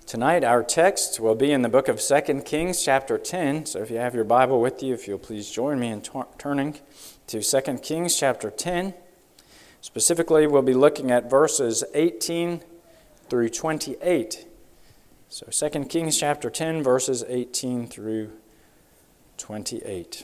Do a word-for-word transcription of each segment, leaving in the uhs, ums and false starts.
Tonight our text will be in the book of Second Kings chapter ten. So if you have your Bible with you, if you'll please join me in t- turning to Second Kings chapter ten. Specifically, we'll be looking at verses eighteen through twenty-eight. So Second Kings chapter ten, verses eighteen through twenty-eight.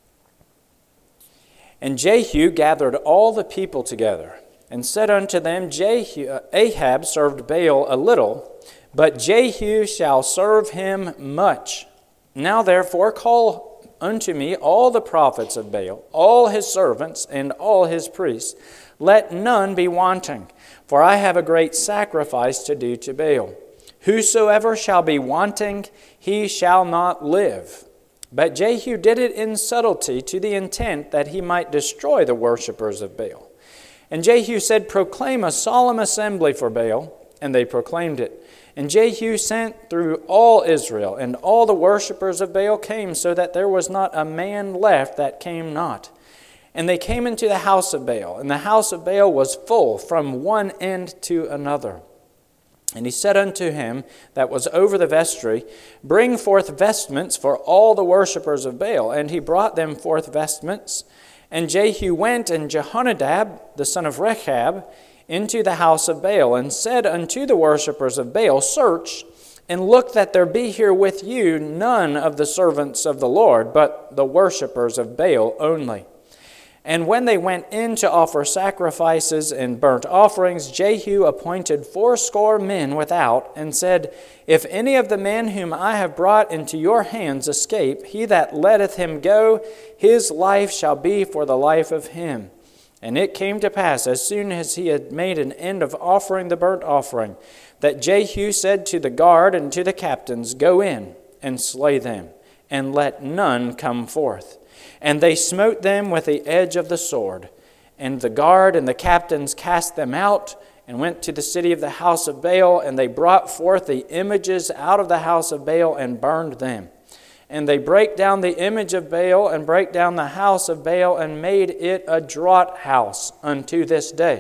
And Jehu gathered all the people together, and said unto them, Jehu, Ahab served Baal a little, but Jehu shall serve him much. Now therefore call unto me all the prophets of Baal, all his servants, and all his priests. Let none be wanting, for I have a great sacrifice to do to Baal. Whosoever shall be wanting, he shall not live. But Jehu did it in subtlety, to the intent that he might destroy the worshippers of Baal. And Jehu said, Proclaim a solemn assembly for Baal. And they proclaimed it. And Jehu sent through all Israel, and all the worshippers of Baal came, so that there was not a man left that came not. And they came into the house of Baal, and the house of Baal was full from one end to another. And he said unto him that was over the vestry, Bring forth vestments for all the worshippers of Baal. And he brought them forth vestments. And Jehu went, and Jehonadab, the son of Rechab, into the house of Baal, and said unto the worshippers of Baal, Search, and look that there be here with you none of the servants of the Lord, but the worshippers of Baal only. And when they went in to offer sacrifices and burnt offerings, Jehu appointed fourscore men without, and said, If any of the men whom I have brought into your hands escape, he that letteth him go, his life shall be for the life of him. And it came to pass, as soon as he had made an end of offering the burnt offering, that Jehu said to the guard and to the captains, Go in and slay them, and let none come forth. And they smote them with the edge of the sword. And the guard and the captains cast them out, and went to the city of the house of Baal, and they brought forth the images out of the house of Baal, and burned them. And they brake down the image of Baal, and brake down the house of Baal, and made it a draught house unto this day.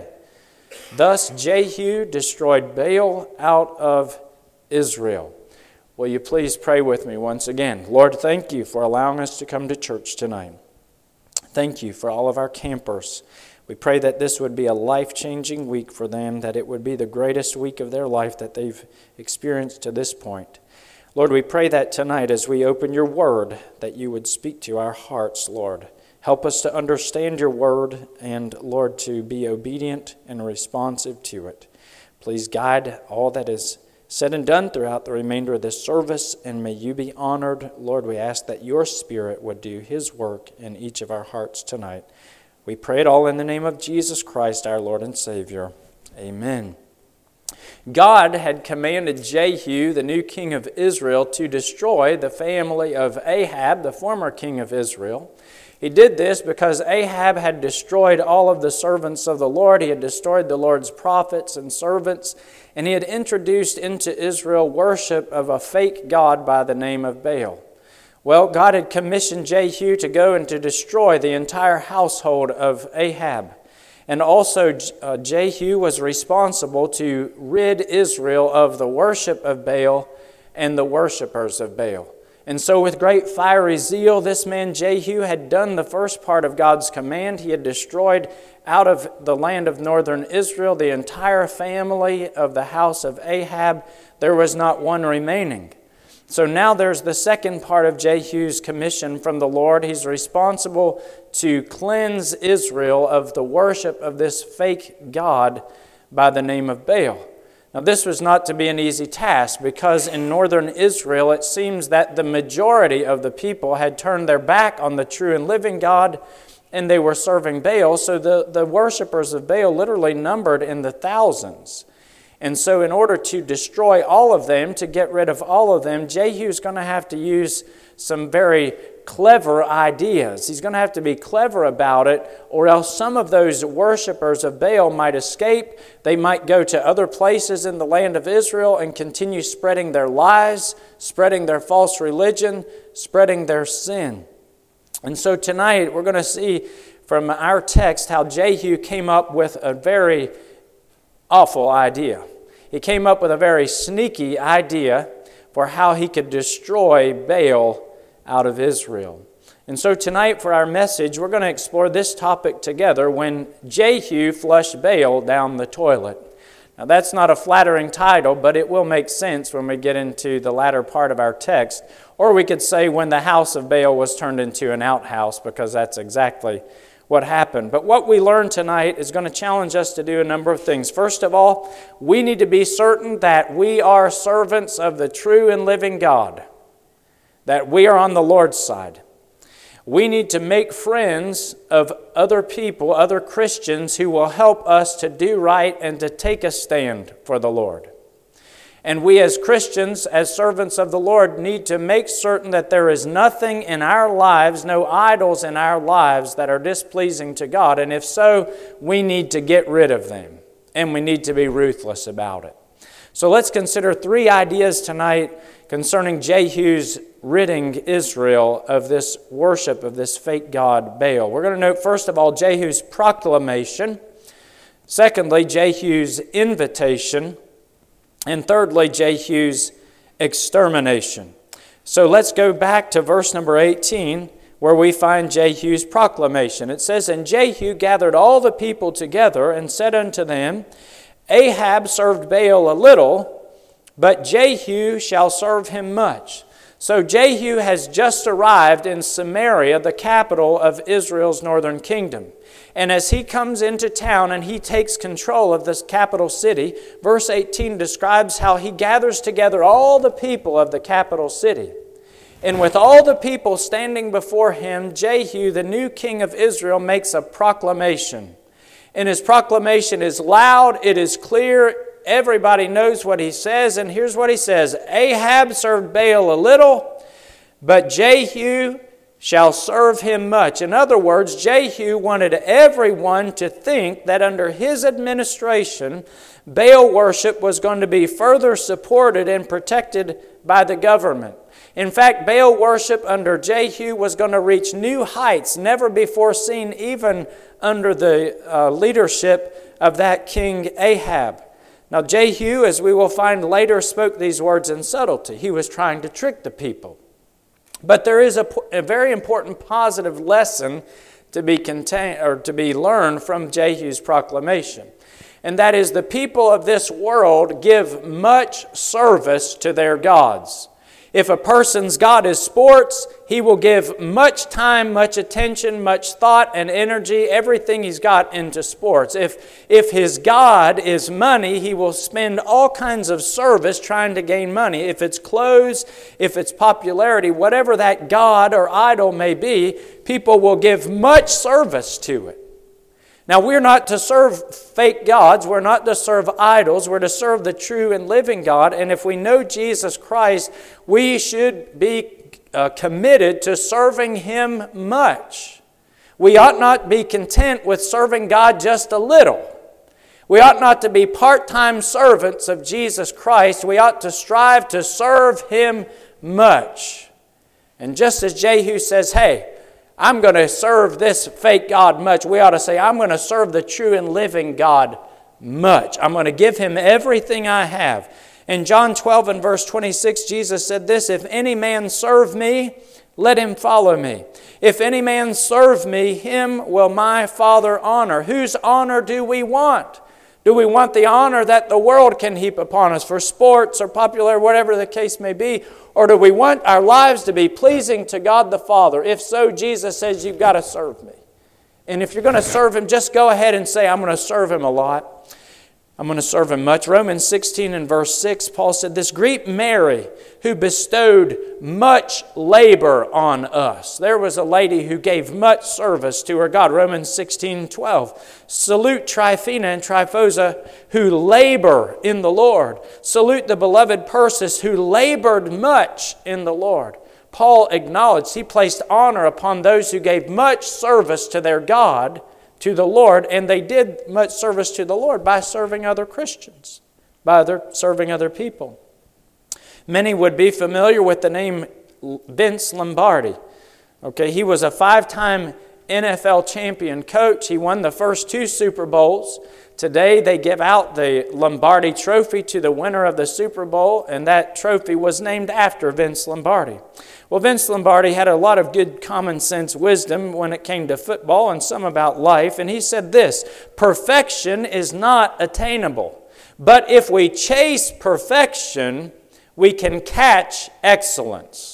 Thus Jehu destroyed Baal out of Israel. Will you please pray with me once again? Lord, thank you for allowing us to come to church tonight. Thank you for all of our campers. We pray that this would be a life-changing week for them, that it would be the greatest week of their life that they've experienced to this point. Lord, we pray that tonight as we open your word, that you would speak to our hearts, Lord. Help us to understand your word and, Lord, to be obedient and responsive to it. Please guide all that is said and done throughout the remainder of this service, and may you be honored. Lord, we ask that your Spirit would do his work in each of our hearts tonight. We pray it all in the name of Jesus Christ, our Lord and Savior. Amen. God had commanded Jehu, the new king of Israel, to destroy the family of Ahab, the former king of Israel. He did this because Ahab had destroyed all of the servants of the Lord. He had destroyed the Lord's prophets and servants, and he had introduced into Israel worship of a fake god by the name of Baal. Well, God had commissioned Jehu to go and to destroy the entire household of Ahab. And also uh, Jehu was responsible to rid Israel of the worship of Baal and the worshipers of Baal. And so with great fiery zeal, this man Jehu had done the first part of God's command. He had destroyed out of the land of northern Israel the entire family of the house of Ahab. There was not one remaining. So now there's the second part of Jehu's commission from the Lord. He's responsible to cleanse Israel of the worship of this fake god by the name of Baal. Now this was not to be an easy task, because in northern Israel it seems that the majority of the people had turned their back on the true and living God, and they were serving Baal. So the, the worshipers of Baal literally numbered in the thousands. And so in order to destroy all of them, to get rid of all of them, Jehu's going to have to use some very clever ideas. He's going to have to be clever about it, or else some of those worshipers of Baal might escape. They might go to other places in the land of Israel and continue spreading their lies, spreading their false religion, spreading their sin. And so tonight we're going to see from our text how Jehu came up with a very awful idea. he came up with a very sneaky idea for how he could destroy Baal out of Israel. And so tonight for our message, we're going to explore this topic together, when Jehu flushed Baal down the toilet. Now that's not a flattering title, but it will make sense when we get into the latter part of our text. Or we could say when the house of Baal was turned into an outhouse, because that's exactly what happened. But what we learn tonight is going to challenge us to do a number of things. First of all, we need to be certain that we are servants of the true and living God, that we are on the Lord's side. We need to make friends of other people, other Christians who will help us to do right and to take a stand for the Lord. And we as Christians, as servants of the Lord, need to make certain that there is nothing in our lives, no idols in our lives that are displeasing to God. And if so, we need to get rid of them. And we need to be ruthless about it. So let's consider three ideas tonight concerning Jehu's ridding Israel of this worship of this fake god Baal. We're going to note, first of all, Jehu's proclamation. Secondly, Jehu's invitation. And thirdly, Jehu's extermination. So let's go back to verse number eighteen, where we find Jehu's proclamation. It says, "And Jehu gathered all the people together and said unto them, Ahab served Baal a little, but Jehu shall serve him much." So Jehu has just arrived in Samaria, the capital of Israel's northern kingdom. And as he comes into town and he takes control of this capital city, verse eighteen describes how he gathers together all the people of the capital city. And with all the people standing before him, Jehu, the new king of Israel, makes a proclamation. And his proclamation is loud, it is clear, everybody knows what he says, and here's what he says: "Ahab served Baal a little, but Jehu shall serve him much." In other words, Jehu wanted everyone to think that under his administration, Baal worship was going to be further supported and protected by the government. In fact, Baal worship under Jehu was going to reach new heights never before seen, even under the uh, leadership of that king Ahab. Now Jehu, as we will find later, spoke these words in subtlety. He was trying to trick the people. But there is a, a very important positive lesson to be contained or to be learned from Jehu's proclamation. And that is, the people of this world give much service to their gods. If a person's god is sports, he will give much time, much attention, much thought and energy, everything he's got into sports. If, if his god is money, he will spend all kinds of service trying to gain money. If it's clothes, if it's popularity, whatever that god or idol may be, people will give much service to it. Now, we're not to serve fake gods. We're not to serve idols. We're to serve the true and living God. And if we know Jesus Christ, we should be uh, committed to serving Him much. We ought not be content with serving God just a little. We ought not to be part-time servants of Jesus Christ. We ought to strive to serve Him much. And just as Jehu says, hey, I'm going to serve this fake God much, we ought to say, I'm going to serve the true and living God much. I'm going to give Him everything I have. In John twelve and verse twenty-six, Jesus said this: "If any man serve me, let him follow me. If any man serve me, him will my Father honor." Whose honor do we want? Do we want the honor that the world can heap upon us for sports or popular, whatever the case may be? Or do we want our lives to be pleasing to God the Father? If so, Jesus says, you've got to serve me. And if you're going to serve Him, just go ahead and say, I'm going to serve Him a lot. I'm going to serve Him much. Romans sixteen and verse six, Paul said this: "Greet Mary, who bestowed much labor on us." There was a lady who gave much service to her God. Romans sixteen twelve. "Salute Tryphena and Tryphosa, who labor in the Lord. Salute the beloved Persis, who labored much in the Lord." Paul acknowledged, he placed honor upon those who gave much service to their God, to the Lord, and they did much service to the Lord by serving other Christians, by other, serving other people. Many would be familiar with the name Vince Lombardi. Okay, he was a five-time N F L champion coach. He won the first two Super Bowls. Today they give out the Lombardi Trophy to the winner of the Super Bowl, and that trophy was named after Vince Lombardi. Well, Vince Lombardi had a lot of good common sense wisdom when it came to football and some about life, and he said this: perfection is not attainable, but if we chase perfection, we can catch excellence.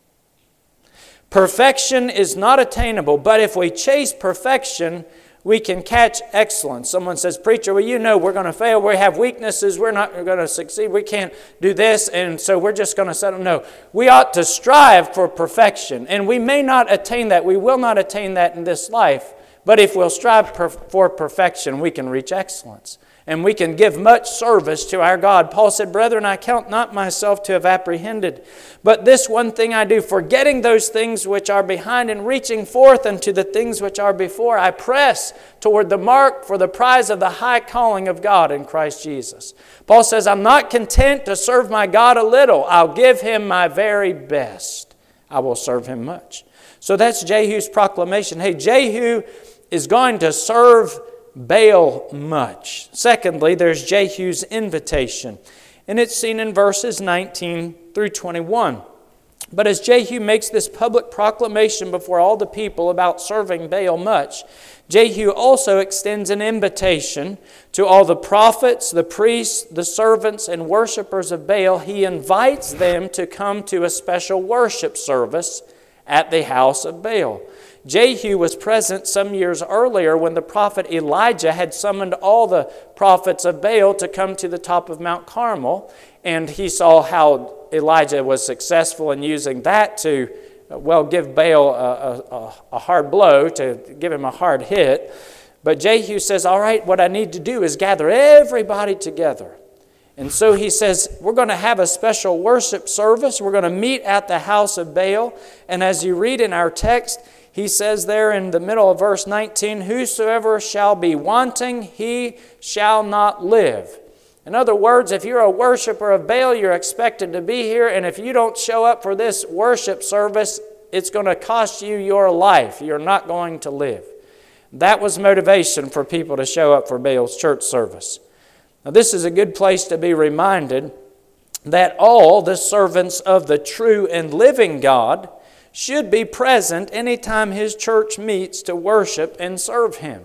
Perfection is not attainable, but if we chase perfection, we can catch excellence. Someone says, preacher, well, you know we're going to fail. We have weaknesses. We're not going to succeed. We can't do this, and so we're just going to settle. No, we ought to strive for perfection, and we may not attain that. We will not attain that in this life, but if we'll strive per- for perfection, we can reach excellence. And we can give much service to our God. Paul said, brethren, I count not myself to have apprehended, but this one thing I do, forgetting those things which are behind and reaching forth unto the things which are before, I press toward the mark for the prize of the high calling of God in Christ Jesus. Paul says, I'm not content to serve my God a little. I'll give Him my very best. I will serve Him much. So that's Jehu's proclamation. Hey, Jehu is going to serve Baal much. Secondly, there's Jehu's invitation, and it's seen in verses nineteen through twenty-one. But as Jehu makes this public proclamation before all the people about serving Baal much, Jehu also extends an invitation to all the prophets, the priests, the servants, and worshipers of Baal. He invites them to come to a special worship service at the house of Baal. Jehu was present some years earlier when the prophet Elijah had summoned all the prophets of Baal to come to the top of Mount Carmel, and he saw how Elijah was successful in using that to, well, give Baal a, a, a hard blow, to give him a hard hit. But Jehu says, all right, what I need to do is gather everybody together. And so he says, we're going to have a special worship service. We're going to meet at the house of Baal. And as you read in our text, he says there in the middle of verse nineteen, whosoever shall be wanting, he shall not live. In other words, if you're a worshiper of Baal, you're expected to be here. And if you don't show up for this worship service, it's going to cost you your life. You're not going to live. That was motivation for people to show up for Baal's church service. Now, this is a good place to be reminded that all the servants of the true and living God should be present anytime His church meets to worship and serve Him.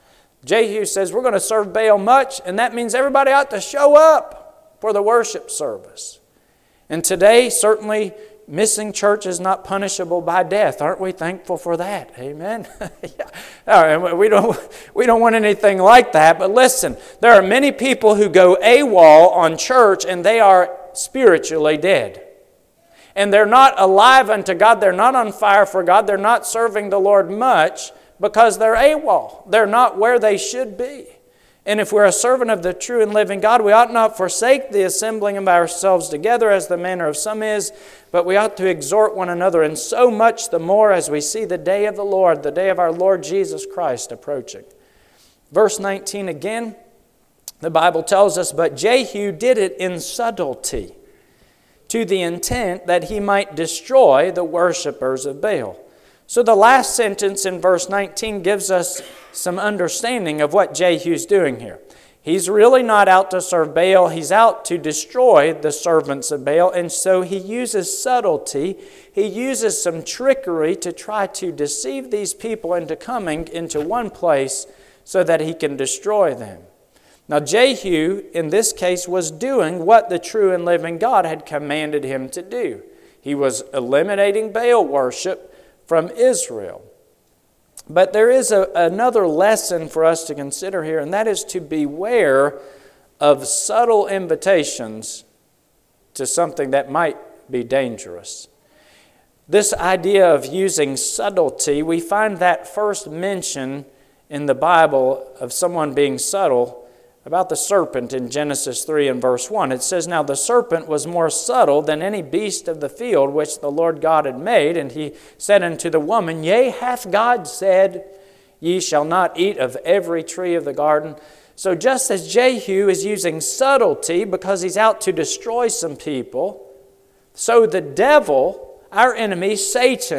Jehu says, we're going to serve Baal much, and that means everybody ought to show up for the worship service. And today, certainly, missing church is not punishable by death. Aren't we thankful for that? Amen? Yeah. We don't, we don't want anything like that. But listen, there are many people who go AWOL on church and they are spiritually dead. And they're not alive unto God. They're not on fire for God. They're not serving the Lord much because they're AWOL. They're not where they should be. And if we're a servant of the true and living God, we ought not forsake the assembling of ourselves together as the manner of some is, but we ought to exhort one another, and so much the more as we see the day of the Lord, the day of our Lord Jesus Christ approaching. Verse nineteen again, the Bible tells us, but Jehu did it in subtlety, to the intent that he might destroy the worshipers of Baal. So the last sentence in verse nineteen gives us some understanding of what Jehu's doing here. He's really not out to serve Baal. He's out to destroy the servants of Baal. And so he uses subtlety. He uses some trickery to try to deceive these people into coming into one place so that he can destroy them. Now, Jehu, in this case, was doing what the true and living God had commanded him to do. He was eliminating Baal worship from Israel. But there is a, another lesson for us to consider here, and that is to beware of subtle invitations to something that might be dangerous. This idea of using subtlety, we find that first mention in the Bible of someone being subtle about the serpent in Genesis three and verse one. It says, now the serpent was more subtle than any beast of the field which the Lord God had made. And he said unto the woman, yea, hath God said, ye shall not eat of every tree of the garden? So just as Jehu is using subtlety because he's out to destroy some people, so the devil, our enemy, Satan,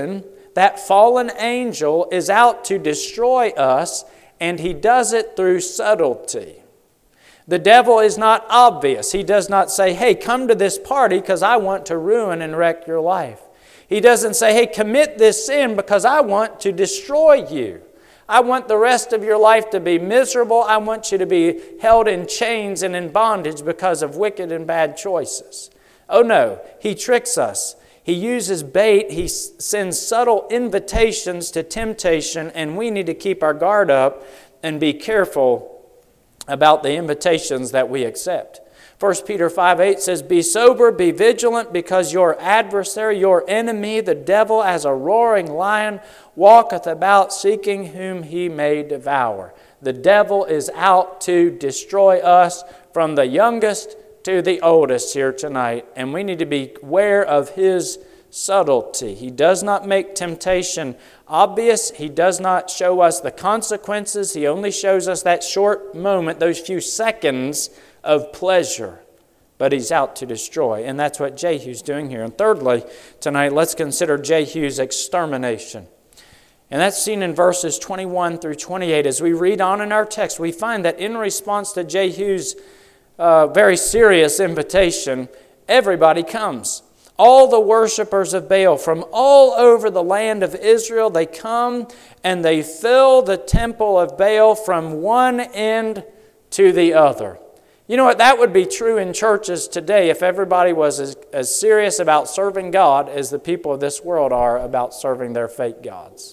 that fallen angel, is out to destroy us, and he does it through subtlety. The devil is not obvious. He does not say, hey, come to this party because I want to ruin and wreck your life. He doesn't say, hey, commit this sin because I want to destroy you. I want the rest of your life to be miserable. I want you to be held in chains and in bondage because of wicked and bad choices. Oh no, he tricks us. He uses bait. He sends subtle invitations to temptation, and we need to keep our guard up and be careful about the invitations that we accept. First Peter five eight says, be sober, be vigilant, because your adversary, your enemy, the devil, as a roaring lion, walketh about seeking whom he may devour. The devil is out to destroy us, from the youngest to the oldest here tonight, and we need to be aware of his subtlety. He does not make temptation obvious. He does not show us the consequences. He only shows us that short moment, those few seconds of pleasure. But he's out to destroy, and that's what Jehu's doing here. And thirdly, tonight, let's consider Jehu's extermination. And that's seen in verses twenty-one through twenty-eight. As we read on in our text, we find that in response to Jehu's uh, very serious invitation, everybody comes. All the worshipers of Baal from all over the land of Israel, they come and they fill the temple of Baal from one end to the other. You know what? That would be true in churches today if everybody was as, as serious about serving God as the people of this world are about serving their fake gods.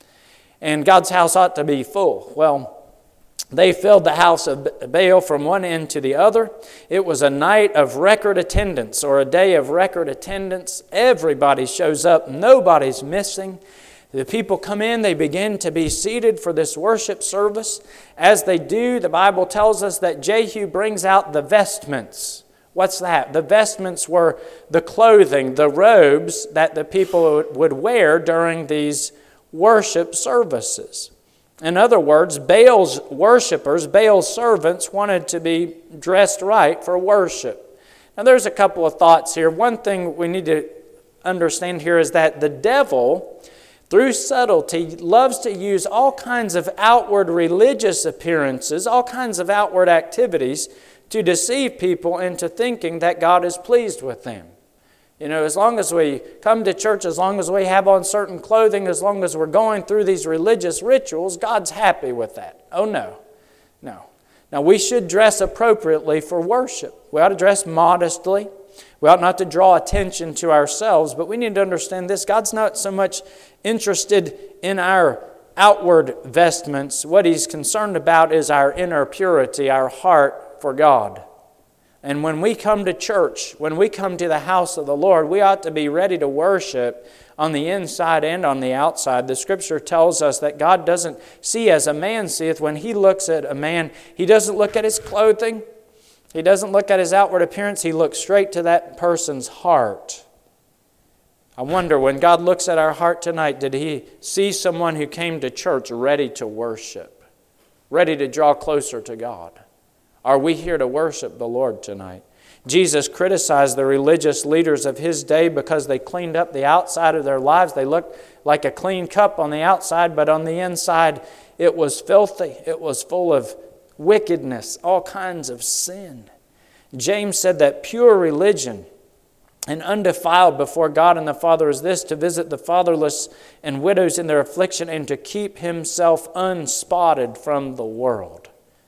And God's house ought to be full. Well, they filled the house of Baal from one end to the other. It was a night of record attendance, or a day of record attendance. Everybody shows up. Nobody's missing. The people come in. They begin to be seated for this worship service. As they do, the Bible tells us that Jehu brings out the vestments. What's that? The vestments were the clothing, the robes that the people would wear during these worship services. In other words, Baal's worshipers, Baal's servants, wanted to be dressed right for worship. Now there's a couple of thoughts here. One thing we need to understand here is that the devil, through subtlety, loves to use all kinds of outward religious appearances, all kinds of outward activities to deceive people into thinking that God is pleased with them. You know, as long as we come to church, as long as we have on certain clothing, as long as we're going through these religious rituals, God's happy with that. Oh, no. No. Now, we should dress appropriately for worship. We ought to dress modestly. We ought not to draw attention to ourselves, but we need to understand this. God's not so much interested in our outward vestments. What He's concerned about is our inner purity, our heart for God. And when we come to church, when we come to the house of the Lord, we ought to be ready to worship on the inside and on the outside. The Scripture tells us that God doesn't see as a man seeth. When He looks at a man, He doesn't look at his clothing. He doesn't look at his outward appearance. He looks straight to that person's heart. I wonder, when God looks at our heart tonight, did He see someone who came to church ready to worship, ready to draw closer to God? Are we here to worship the Lord tonight? Jesus criticized the religious leaders of His day because they cleaned up the outside of their lives. They looked like a clean cup on the outside, but on the inside it was filthy. It was full of wickedness, all kinds of sin. James said that pure religion and undefiled before God and the Father is this: to visit the fatherless and widows in their affliction, and to keep himself unspotted from the world.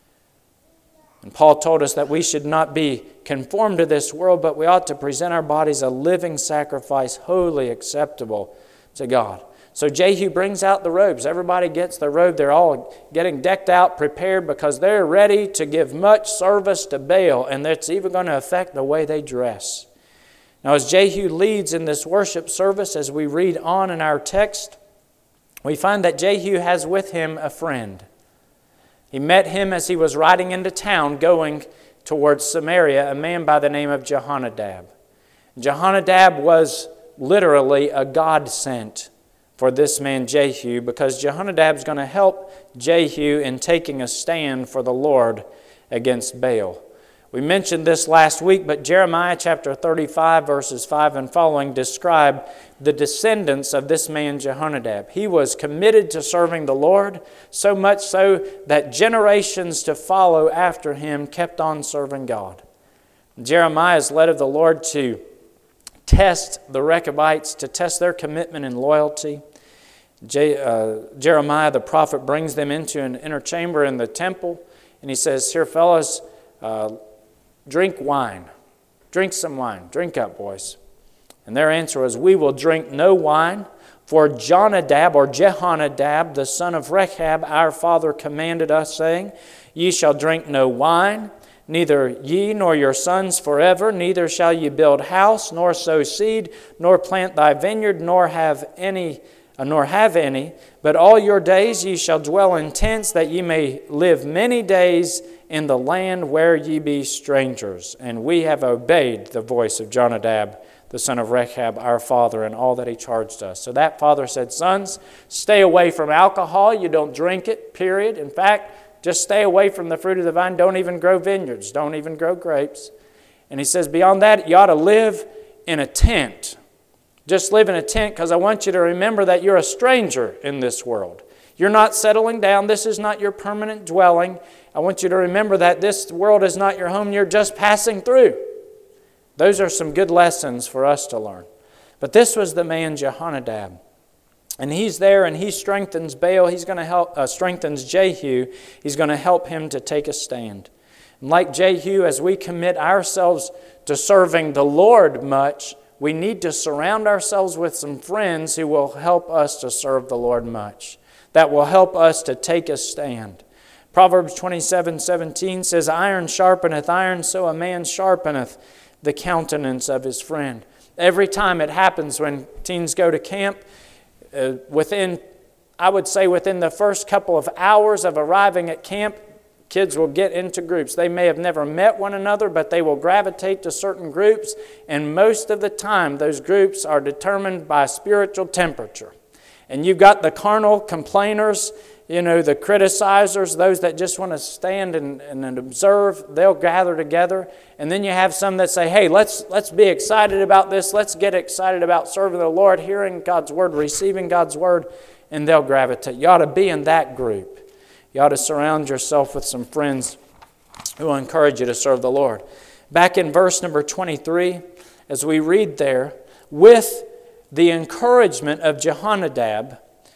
And Paul told us that we should not be conformed to this world, but we ought to present our bodies a living sacrifice, wholly acceptable to God. So Jehu brings out the robes. Everybody gets the robe. They're all getting decked out, prepared, because they're ready to give much service to Baal, and that's even going to affect the way they dress. Now, as Jehu leads in this worship service, as we read on in our text, we find that Jehu has with him a friend. He met him as he was riding into town going towards Samaria, a man by the name of Jehonadab. Jehonadab was literally a God-sent for this man Jehu, because Jehonadab's going to help Jehu in taking a stand for the Lord against Baal. We mentioned this last week, but Jeremiah chapter thirty-five, verses five and following describe the descendants of this man Jehonadab. He was committed to serving the Lord, so much so that generations to follow after him kept on serving God. Jeremiah is led of the Lord to test the Rechabites, to test their commitment and loyalty. Je- uh, Jeremiah the prophet brings them into an inner chamber in the temple, and he says, "Here, fellas, uh, drink wine. Drink some wine. Drink up, boys." And their answer was, "We will drink no wine, for Jonadab," or Jehonadab, the son of Rechab, "our father commanded us, saying, Ye shall drink no wine, neither ye nor your sons forever, neither shall ye build house, nor sow seed, nor plant thy vineyard, nor have any, uh, nor have any, but all your days ye shall dwell in tents, that ye may live many days in the land where ye be strangers. And we have obeyed the voice of Jonadab, the son of Rechab, our father, and all that he charged us." So that father said, "Sons, stay away from alcohol. You don't drink it, period. In fact, just stay away from the fruit of the vine. Don't even grow vineyards. Don't even grow grapes." And he says, beyond that, you ought to live in a tent. Just live in a tent, because I want you to remember that you're a stranger in this world. You're not settling down. This is not your permanent dwelling. I want you to remember that this world is not your home. You're just passing through. Those are some good lessons for us to learn. But this was the man Jehonadab. And he's there, and he strengthens Baal. He's going to help, uh, strengthens Jehu. He's going to help him to take a stand. And like Jehu, as we commit ourselves to serving the Lord much, we need to surround ourselves with some friends who will help us to serve the Lord much, that will help us to take a stand. Proverbs twenty-seven seventeen says, "Iron sharpeneth iron, so a man sharpeneth the countenance of his friend." Every time it happens when teens go to camp, uh, within, I would say within the first couple of hours of arriving at camp, kids will get into groups. They may have never met one another, but they will gravitate to certain groups, and most of the time those groups are determined by spiritual temperature. And you've got the carnal complainers, you know, the criticizers, those that just want to stand and, and observe. They'll gather together. And then you have some that say, hey, let's let's be excited about this. Let's get excited about serving the Lord, hearing God's word, receiving God's word, and they'll gravitate. You ought to be in that group. You ought to surround yourself with some friends who will encourage you to serve the Lord. Back in verse number twenty-three, as we read there, with the encouragement of Jehonadab,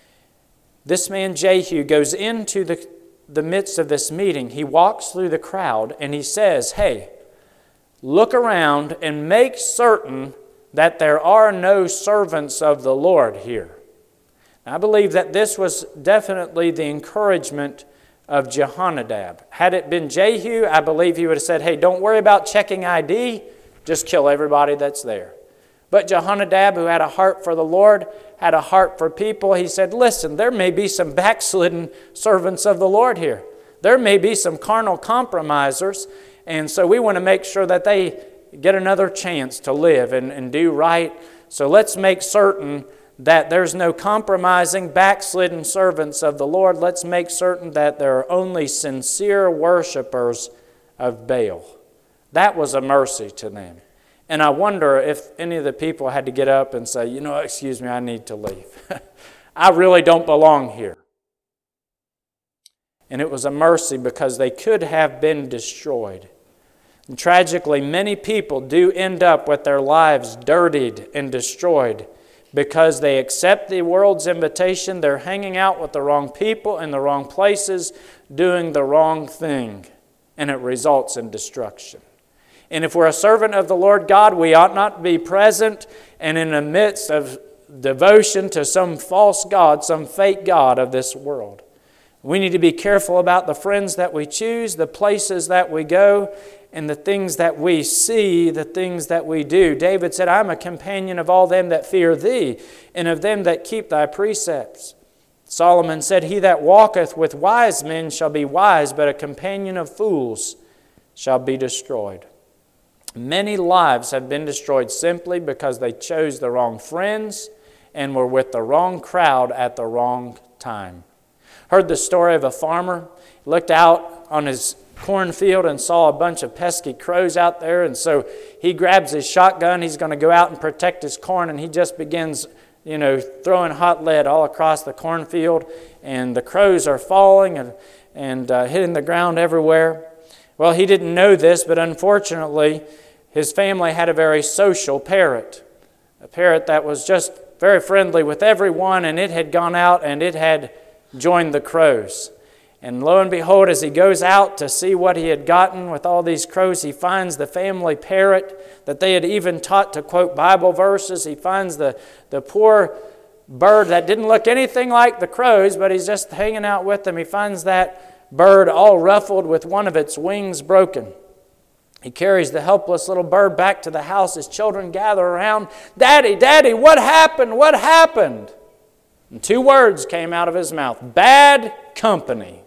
this man Jehu goes into the, the midst of this meeting. He walks through the crowd and he says, hey, look around and make certain that there are no servants of the Lord here. Now, I believe that this was definitely the encouragement of Jehonadab. Had it been Jehu, I believe he would have said, hey, don't worry about checking I D, just kill everybody that's there. But Jehonadab, who had a heart for the Lord, had a heart for people, he said, listen, there may be some backslidden servants of the Lord here. There may be some carnal compromisers, and so we want to make sure that they get another chance to live and, and do right. So let's make certain that there's no compromising, backslidden servants of the Lord. Let's make certain that there are only sincere worshipers of Baal. That was a mercy to them. And I wonder if any of the people had to get up and say, you know, excuse me, I need to leave. I really don't belong here. And it was a mercy because they could have been destroyed. And tragically, many people do end up with their lives dirtied and destroyed because they accept the world's invitation. They're hanging out with the wrong people in the wrong places, doing the wrong thing, and it results in destruction. And if we're a servant of the Lord God, we ought not be present and in the midst of devotion to some false god, some fake god of this world. We need to be careful about the friends that we choose, the places that we go, and the things that we see, the things that we do. David said, I'm a companion of all them that fear thee, and of them that keep thy precepts. Solomon said, he that walketh with wise men shall be wise, but a companion of fools shall be destroyed. Many lives have been destroyed simply because they chose the wrong friends and were with the wrong crowd at the wrong time. Heard the story of a farmer. He looked out on his cornfield and saw a bunch of pesky crows out there. And so he grabs his shotgun. He's going to go out and protect his corn. And he just begins, you know, throwing hot lead all across the cornfield. And the crows are falling and, and uh, hitting the ground everywhere. Well, he didn't know this, but unfortunately, his family had a very social parrot. A parrot that was just very friendly with everyone, and it had gone out and it had joined the crows. And lo and behold, as he goes out to see what he had gotten with all these crows, he finds the family parrot that they had even taught to quote Bible verses. He finds the, the poor bird that didn't look anything like the crows, but he's just hanging out with them. He finds that bird all ruffled with one of its wings broken. He carries the helpless little bird back to the house. His children gather around. Daddy, Daddy, what happened? What happened? And two words came out of his mouth. Bad company.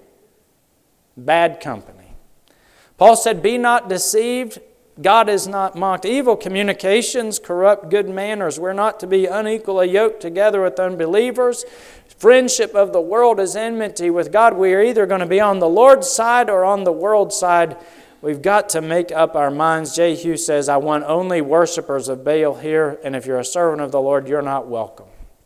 Bad company. Paul said, be not deceived. God is not mocked. Evil communications corrupt good manners. We're not to be unequally yoked together with unbelievers. Friendship of the world is enmity with God. We are either going to be on the Lord's side or on the world's side. We've got to make up our minds. Jehu says, I want only worshipers of Baal here, and if you're a servant of the Lord, you're not welcome.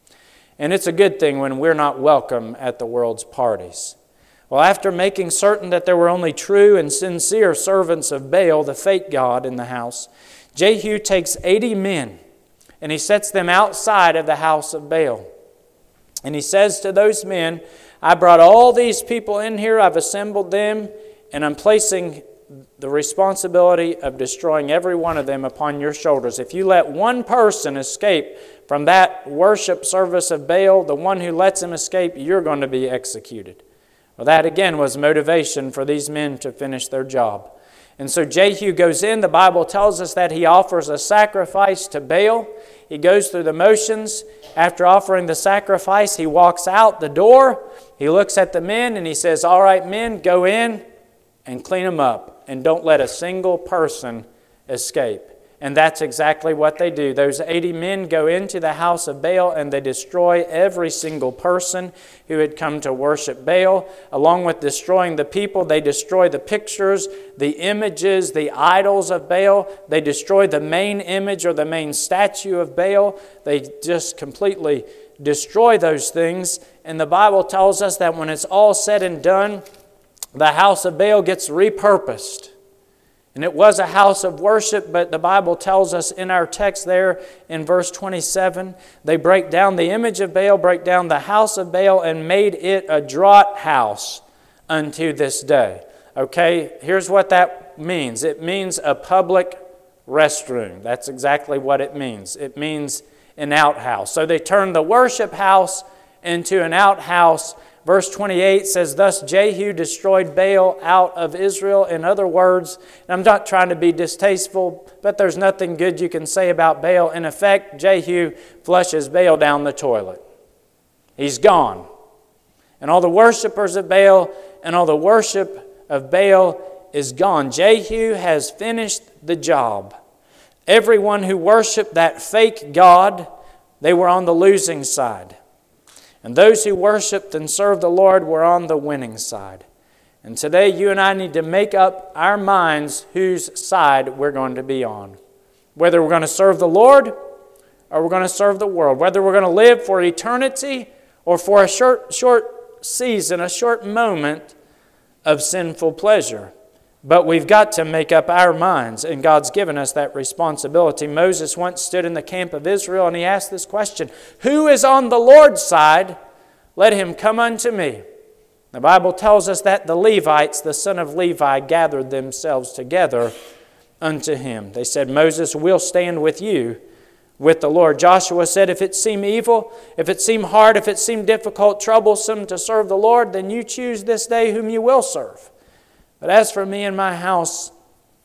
And it's a good thing when we're not welcome at the world's parties. Well, after making certain that there were only true and sincere servants of Baal, the fake god, in the house, Jehu takes eighty men, and he sets them outside of the house of Baal. And he says to those men, I brought all these people in here, I've assembled them, and I'm placing the responsibility of destroying every one of them upon your shoulders. If you let one person escape from that worship service of Baal, the one who lets him escape, you're going to be executed. Well, that again was motivation for these men to finish their job. And so Jehu goes in. The Bible tells us that he offers a sacrifice to Baal. He goes through the motions. After offering the sacrifice, he walks out the door. He looks at the men and he says, all right, men, go in and clean them up. And don't let a single person escape. And that's exactly what they do. Those eighty men go into the house of Baal and they destroy every single person who had come to worship Baal. Along with destroying the people, they destroy the pictures, the images, the idols of Baal. They destroy the main image or the main statue of Baal. They just completely destroy those things. And the Bible tells us that when it's all said and done, the house of Baal gets repurposed. And it was a house of worship, but the Bible tells us in our text there in verse twenty-seven, they break down the image of Baal, break down the house of Baal, and made it a draught house unto this day. Okay, here's what that means. It means a public restroom. That's exactly what it means. It means an outhouse. So they turned the worship house into an outhouse. Verse twenty-eight says, thus Jehu destroyed Baal out of Israel. In other words, and I'm not trying to be distasteful, but there's nothing good you can say about Baal. In effect, Jehu flushes Baal down the toilet. He's gone. And all the worshipers of Baal and all the worship of Baal is gone. Jehu has finished the job. Everyone who worshiped that fake god, they were on the losing side. And those who worshiped and served the Lord were on the winning side. And today you and I need to make up our minds whose side we're going to be on. Whether we're going to serve the Lord or we're going to serve the world. Whether we're going to live for eternity or for a short, short season, a short moment of sinful pleasure. But we've got to make up our minds, and God's given us that responsibility. Moses once stood in the camp of Israel, and he asked this question, who is on the Lord's side? Let him come unto me. The Bible tells us that the Levites, the son of Levi, gathered themselves together unto him. They said, Moses, we'll stand with you, with the Lord. Joshua said, if it seem evil, if it seem hard, if it seem difficult, troublesome to serve the Lord, then you choose this day whom you will serve. But as for me and my house,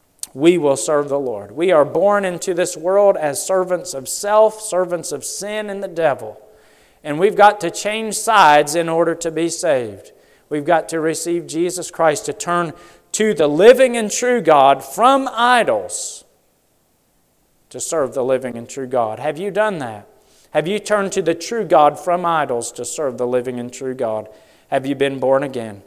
we will serve the Lord. We are born into this world as servants of self, servants of sin and the devil. And we've got to change sides in order to be saved. We've got to receive Jesus Christ, to turn to the living and true God from idols to serve the living and true God. Have you done that? Have you turned to the true God from idols to serve the living and true God? Have you been born again?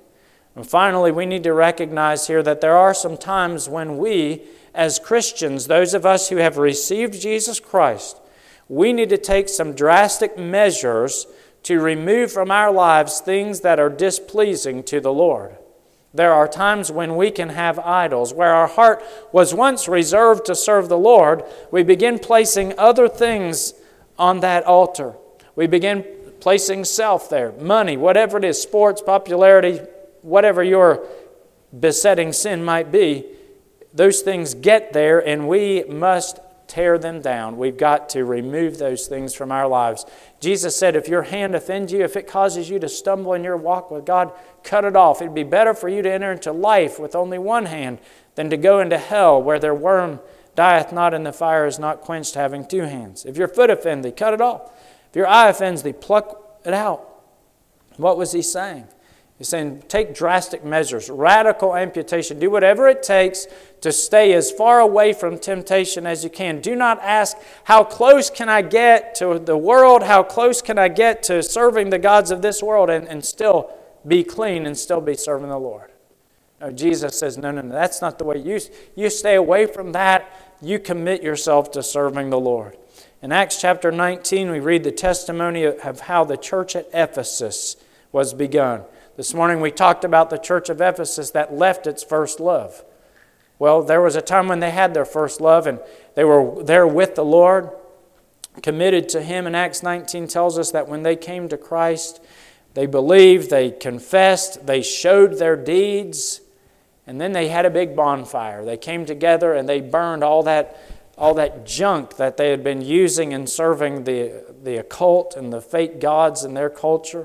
And finally, we need to recognize here that there are some times when we, as Christians, those of us who have received Jesus Christ, we need to take some drastic measures to remove from our lives things that are displeasing to the Lord. There are times when we can have idols. Where our heart was once reserved to serve the Lord, we begin placing other things on that altar. We begin placing self there, money, whatever it is, sports, popularity, whatever your besetting sin might be. Those things get there, and we must tear them down. We've got to remove those things from our lives. Jesus said, if your hand offends you, if it causes you to stumble in your walk with God, cut it off. It'd be better for you to enter into life with only one hand than to go into hell where their worm dieth not and the fire is not quenched, having two hands. If your foot offend thee, cut it off. If your eye offends thee, pluck it out. What was he saying? He's saying, take drastic measures, radical amputation. Do whatever it takes to stay as far away from temptation as you can. Do not ask, how close can I get to the world? How close can I get to serving the gods of this world and, and still be clean and still be serving the Lord? No, Jesus says, no, no, no, that's not the way. You, you stay away from that. You commit yourself to serving the Lord. In Acts chapter nineteen, we read the testimony of how the church at Ephesus was begun. This morning we talked about the church of Ephesus that left its first love. Well, there was a time when they had their first love and they were there with the Lord, committed to Him. And Acts nineteen tells us that when they came to Christ, they believed, they confessed, they showed their deeds, and then they had a big bonfire. They came together and they burned all that, all that junk that they had been using in serving the, the occult and the fake gods in their culture.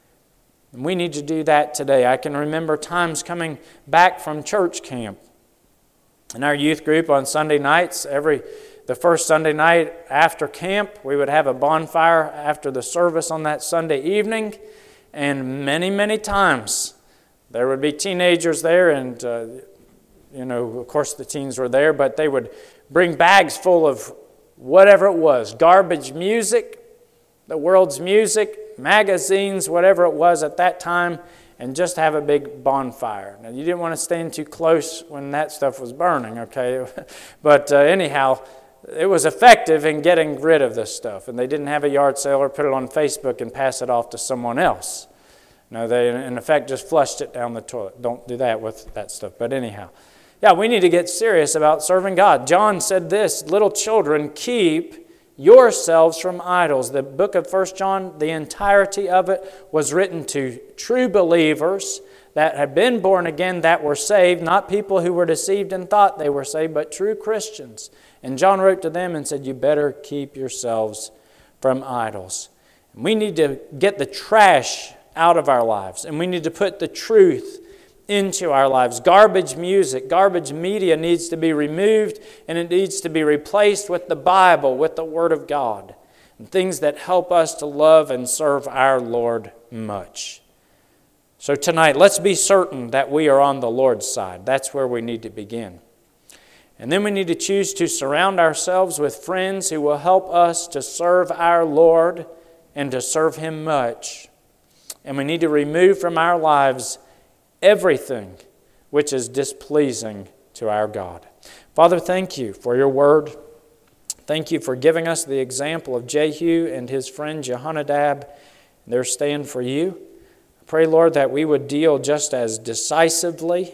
And we need to do that today. I can remember times coming back from church camp. In our youth group on Sunday nights, every the first Sunday night after camp, we would have a bonfire after the service on that Sunday evening. And many, many times there would be teenagers there, and uh, you know, of course the teens were there, but they would bring bags full of whatever it was, garbage music, the world's music, magazines, whatever it was at that time, and just have a big bonfire. Now, you didn't want to stand too close when that stuff was burning, okay? But uh, anyhow, it was effective in getting rid of this stuff. And they didn't have a yard sale or put it on Facebook and pass it off to someone else. No, they, in effect, just flushed it down the toilet. Don't do that with that stuff. But anyhow, yeah, we need to get serious about serving God. John said this, little children, keep yourselves from idols. The book of First John, the entirety of it was written to true believers that had been born again, that were saved, not people who were deceived and thought they were saved, but true Christians. And John wrote to them and said, you better keep yourselves from idols. And we need to get the trash out of our lives, and we need to put the truth into our lives. Garbage music, garbage media needs to be removed, and it needs to be replaced with the Bible, with the Word of God, and things that help us to love and serve our Lord much. So tonight, let's be certain that we are on the Lord's side. That's where we need to begin. And then we need to choose to surround ourselves with friends who will help us to serve our Lord and to serve Him much. And we need to remove from our lives everything which is displeasing to our God. Father, thank you for your word. Thank you for giving us the example of Jehu and his friend Jehonadab, their stand for you. I pray, Lord, that we would deal just as decisively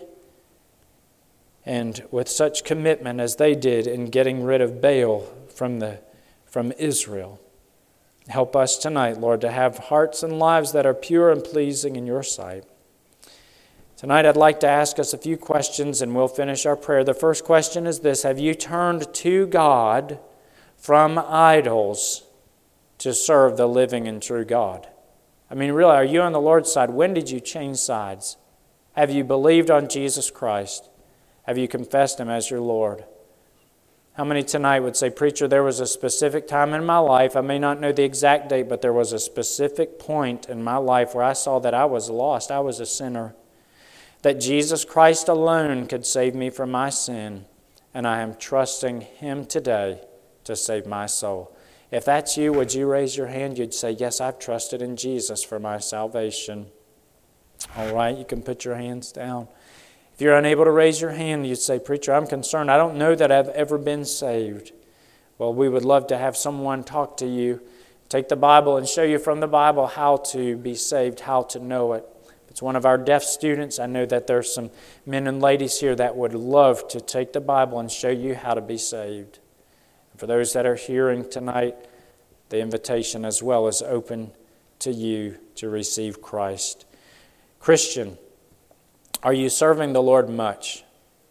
and with such commitment as they did in getting rid of Baal from the from Israel. Help us tonight, Lord, to have hearts and lives that are pure and pleasing in your sight. Tonight I'd like to ask us a few questions and we'll finish our prayer. The first question is this: have you turned to God from idols to serve the living and true God? I mean, really, are you on the Lord's side? When did you change sides? Have you believed on Jesus Christ? Have you confessed Him as your Lord? How many tonight would say, preacher, there was a specific time in my life, I may not know the exact date, but there was a specific point in my life where I saw that I was lost, I was a sinner, that Jesus Christ alone could save me from my sin, and I am trusting Him today to save my soul. If that's you, would you raise your hand? You'd say, yes, I've trusted in Jesus for my salvation. All right, you can put your hands down. If you're unable to raise your hand, you'd say, Preacher, I'm concerned. I don't know that I've ever been saved. Well, we would love to have someone talk to you, take the Bible and show you from the Bible how to be saved, how to know it. If it's one of our deaf students, I know that there's some men and ladies here that would love to take the Bible and show you how to be saved. And for those that are hearing tonight, the invitation as well is open to you to receive Christ. Christian, are you serving the Lord much?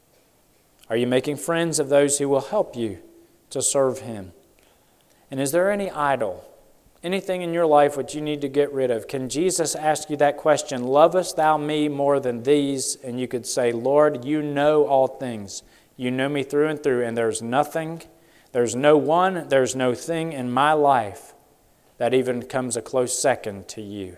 Are you making friends of those who will help you to serve Him? And is there any idol, anything in your life which you need to get rid of? Can Jesus ask you that question, lovest thou me more than these? And you could say, Lord, you know all things. You know me through and through, and there's nothing, there's no one, there's no thing in my life that even comes a close second to you.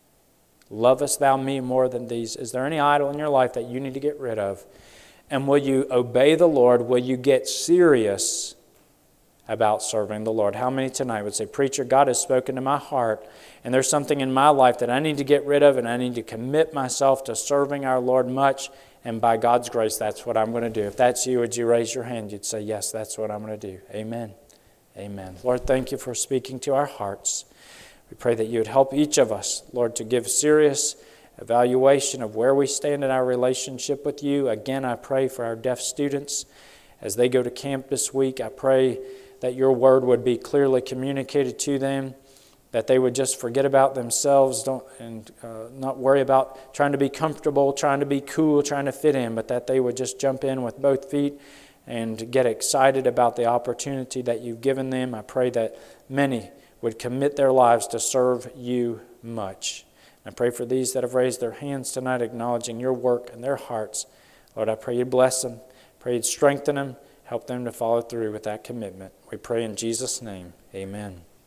Lovest thou me more than these? Is there any idol in your life that you need to get rid of? And will you obey the Lord? Will you get serious about serving the Lord? How many tonight would say, Preacher, God has spoken to my heart, and there's something in my life that I need to get rid of, and I need to commit myself to serving our Lord much, and by God's grace, that's what I'm going to do. If that's you, would you raise your hand? You'd say, yes, that's what I'm going to do. Amen. Amen. Lord, thank you for speaking to our hearts. We pray that you would help each of us, Lord, to give serious evaluation of where we stand in our relationship with you. Again, I pray for our deaf students as they go to camp this week. I pray that your word would be clearly communicated to them, that they would just forget about themselves don't, and uh, not worry about trying to be comfortable, trying to be cool, trying to fit in, but that they would just jump in with both feet and get excited about the opportunity that you've given them. I pray that many would commit their lives to serve you much. And I pray for these that have raised their hands tonight, acknowledging your work in their hearts. Lord, I pray you'd bless them. Pray you'd strengthen them. Help them to follow through with that commitment. We pray in Jesus' name. Amen.